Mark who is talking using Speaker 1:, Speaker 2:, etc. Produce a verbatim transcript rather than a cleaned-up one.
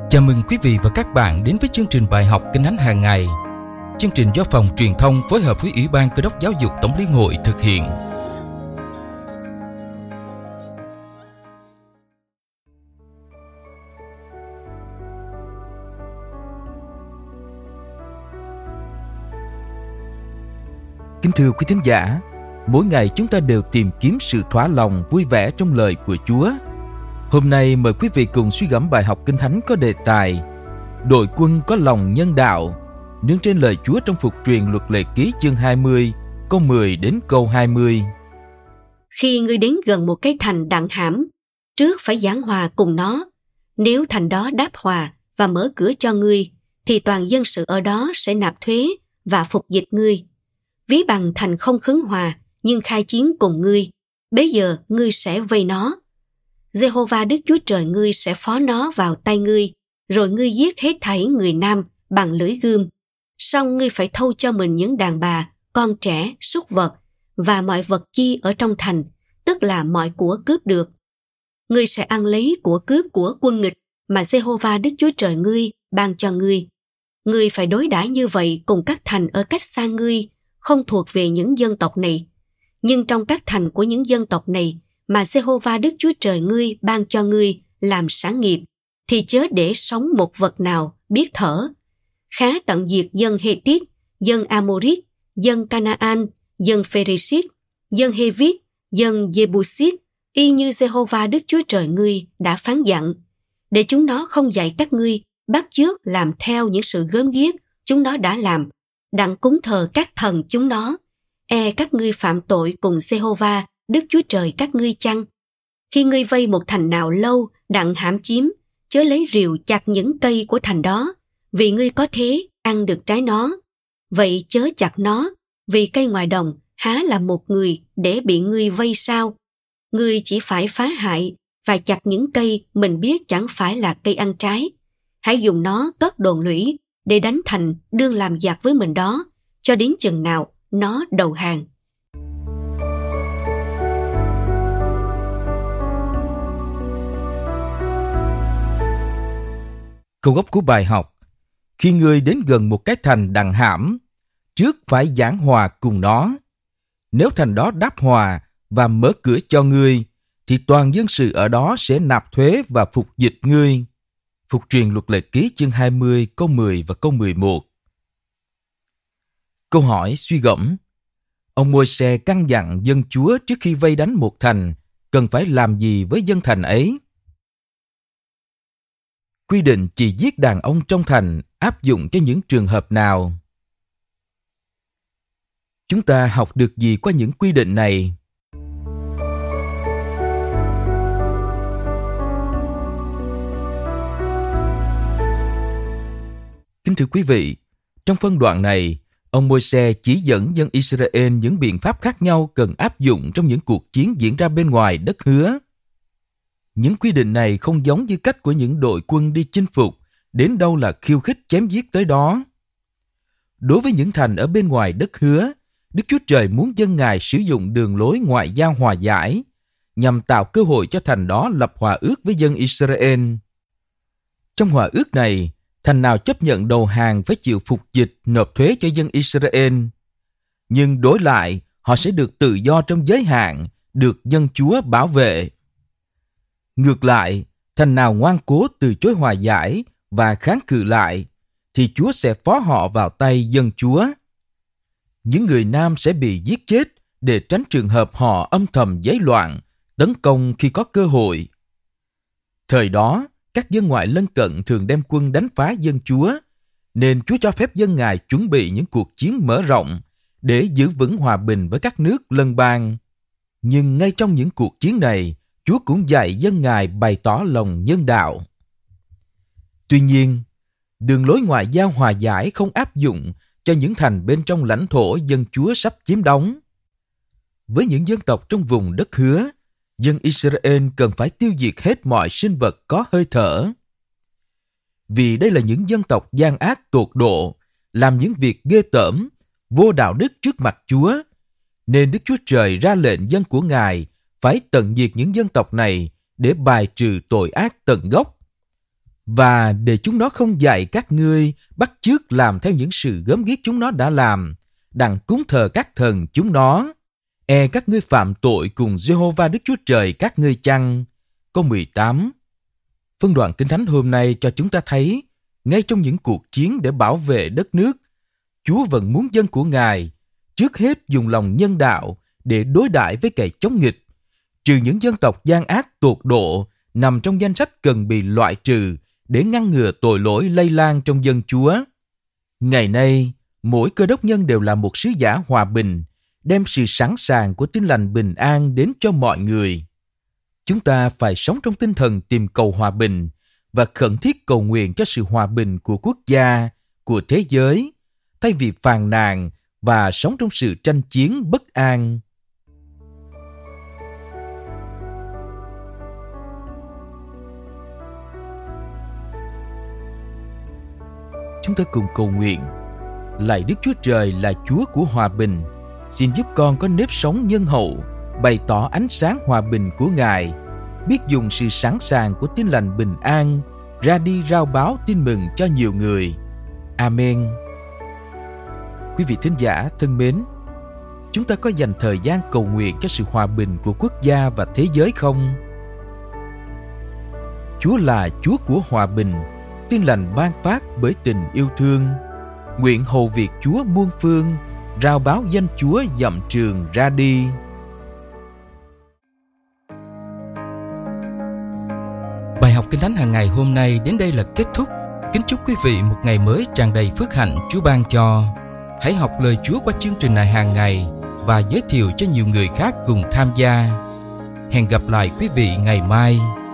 Speaker 1: Chào mừng quý vị và các bạn đến với chương trình bài học Kinh Thánh hàng ngày. Chương trình do Phòng Truyền thông phối hợp với Ủy ban Cơ đốc Giáo dục Tổng Liên hội thực hiện. Kính thưa quý thính giả, mỗi ngày chúng ta đều tìm kiếm sự thỏa lòng vui vẻ trong lời của Chúa. Hôm nay mời quý vị cùng suy gẫm bài học Kinh Thánh có đề tài Đội quân có lòng nhân đạo, nương trên lời Chúa trong Phục truyền Luật Lệ Ký chương hai mươi, câu mười đến câu hai mươi.
Speaker 2: Khi ngươi đến gần một cái thành đặng hãm, trước phải giảng hòa cùng nó. Nếu thành đó đáp hòa và mở cửa cho ngươi, thì toàn dân sự ở đó sẽ nạp thuế và phục dịch ngươi. Ví bằng thành không khứng hòa, nhưng khai chiến cùng ngươi, bấy giờ ngươi sẽ vây nó. Giê-hô-va Đức Chúa Trời ngươi sẽ phó nó vào tay ngươi, rồi ngươi giết hết thảy người nam bằng lưỡi gươm. Song ngươi phải thâu cho mình những đàn bà, con trẻ, súc vật và mọi vật chi ở trong thành, tức là mọi của cướp được. Ngươi sẽ ăn lấy của cướp của quân nghịch mà Giê-hô-va Đức Chúa Trời ngươi ban cho ngươi. Ngươi phải đối đãi như vậy cùng các thành ở cách xa ngươi, không thuộc về những dân tộc này. Nhưng trong các thành của những dân tộc này mà Giê-hô-va Đức Chúa Trời ngươi ban cho ngươi làm sản nghiệp, thì chớ để sống một vật nào biết thở. Khá tận diệt dân Hê-tít, dân A-mô-rít, dân Ca-na-an, dân Phê-rê-xít, dân Hê-vít, dân Giê-bu-xít, y như Giê-hô-va Đức Chúa Trời ngươi đã phán dặn, để chúng nó không dạy các ngươi bắt chước làm theo những sự gớm ghiếc chúng nó đã làm, đặng cúng thờ các thần chúng nó. E các ngươi phạm tội cùng Giê-hô-va Đức Chúa Trời các ngươi chăng? Khi ngươi vây một thành nào lâu đặng hãm chiếm, chớ lấy rìu chặt những cây của thành đó, vì ngươi có thế ăn được trái nó. Vậy chớ chặt nó, vì cây ngoài đồng há là một người để bị ngươi vây sao? Ngươi chỉ phải phá hại và chặt những cây mình biết chẳng phải là cây ăn trái. Hãy dùng nó cất đồn lũy để đánh thành đương làm giặc với mình đó, cho đến chừng nào nó đầu hàng.
Speaker 1: Câu gốc của bài học: Khi ngươi đến gần một cái thành đặng hãm, trước phải giảng hòa cùng nó. Nếu thành đó đáp hòa và mở cửa cho ngươi, thì toàn dân sự ở đó sẽ nạp thuế và phục dịch ngươi. Phục truyền Luật Lệ Ký chương hai mươi, câu mười và câu mười một. Câu hỏi suy gẫm: Ông Môi-se căn dặn dân Chúa trước khi vây đánh một thành cần phải làm gì với dân thành ấy? Quy định chỉ giết đàn ông trong thành áp dụng cho những trường hợp nào? Chúng ta học được gì qua những quy định này? Kính thưa quý vị, trong phân đoạn này, ông Môi-se chỉ dẫn dân Israel những biện pháp khác nhau cần áp dụng trong những cuộc chiến diễn ra bên ngoài đất hứa. Những quy định này không giống như cách của những đội quân đi chinh phục, đến đâu là khiêu khích chém giết tới đó. Đối với những thành ở bên ngoài đất hứa, Đức Chúa Trời muốn dân Ngài sử dụng đường lối ngoại giao hòa giải, nhằm tạo cơ hội cho thành đó lập hòa ước với dân Israel. Trong hòa ước này, thành nào chấp nhận đầu hàng phải chịu phục dịch nộp thuế cho dân Israel. Nhưng đổi lại, họ sẽ được tự do trong giới hạn, được dân Chúa bảo vệ. Ngược lại, thành nào ngoan cố từ chối hòa giải và kháng cự lại, thì Chúa sẽ phó họ vào tay dân Chúa. Những người nam sẽ bị giết chết để tránh trường hợp họ âm thầm giấy loạn, tấn công khi có cơ hội. Thời đó, các dân ngoại lân cận thường đem quân đánh phá dân Chúa, nên Chúa cho phép dân Ngài chuẩn bị những cuộc chiến mở rộng để giữ vững hòa bình với các nước lân bang. Nhưng ngay trong những cuộc chiến này, Chúa cũng dạy dân Ngài bày tỏ lòng nhân đạo. Tuy nhiên, đường lối ngoại giao hòa giải không áp dụng cho những thành bên trong lãnh thổ dân Chúa sắp chiếm đóng. Với những dân tộc trong vùng đất hứa, dân Israel cần phải tiêu diệt hết mọi sinh vật có hơi thở. Vì đây là những dân tộc gian ác tột độ, làm những việc ghê tởm, vô đạo đức trước mặt Chúa, nên Đức Chúa Trời ra lệnh dân của Ngài phải tận diệt những dân tộc này để bài trừ tội ác tận gốc. và để chúng nó không dạy các ngươi bắt chước làm theo những sự gớm ghiếc chúng nó đã làm, đặng cúng thờ các thần chúng nó. E các ngươi phạm tội cùng Giê-hô-va Đức Chúa Trời các ngươi chăng? Câu mười tám. Phân đoạn Kinh Thánh hôm nay cho chúng ta thấy, ngay trong những cuộc chiến để bảo vệ đất nước, Chúa vẫn muốn dân của Ngài trước hết dùng lòng nhân đạo để đối đãi với kẻ chống nghịch, trừ những dân tộc gian ác tột độ nằm trong danh sách cần bị loại trừ để ngăn ngừa tội lỗi lây lan trong dân Chúa. Ngày nay, mỗi cơ đốc nhân đều là một sứ giả hòa bình, đem sự sẵn sàng của Tin lành bình an đến cho mọi người. Chúng ta phải sống trong tinh thần tìm cầu hòa bình và khẩn thiết cầu nguyện cho sự hòa bình của quốc gia, của thế giới, thay vì phàn nàn và sống trong sự tranh chiến bất an. Chúng ta cùng cầu nguyện. Lạy Đức Chúa Trời là Chúa của hòa bình, xin giúp con có nếp sống nhân hậu, bày tỏ ánh sáng hòa bình của Ngài, biết dùng sự sẵn sàng của Tin lành bình an ra đi rao báo tin mừng cho nhiều người. Amen. Quý vị thính giả thân mến, chúng ta có dành thời gian cầu nguyện cho sự hòa bình của quốc gia và thế giới không? Chúa là Chúa của hòa bình, tin lành ban phát bởi tình yêu thương. Nguyện hầu việc Chúa muôn phương, rao báo danh Chúa dặm trường ra đi. Bài học Kinh Thánh hàng ngày hôm nay đến đây là kết thúc. Kính chúc quý vị một ngày mới tràn đầy phước hạnh Chúa ban cho. Hãy học lời Chúa qua chương trình này hàng ngày và giới thiệu cho nhiều người khác cùng tham gia. Hẹn gặp lại quý vị ngày mai.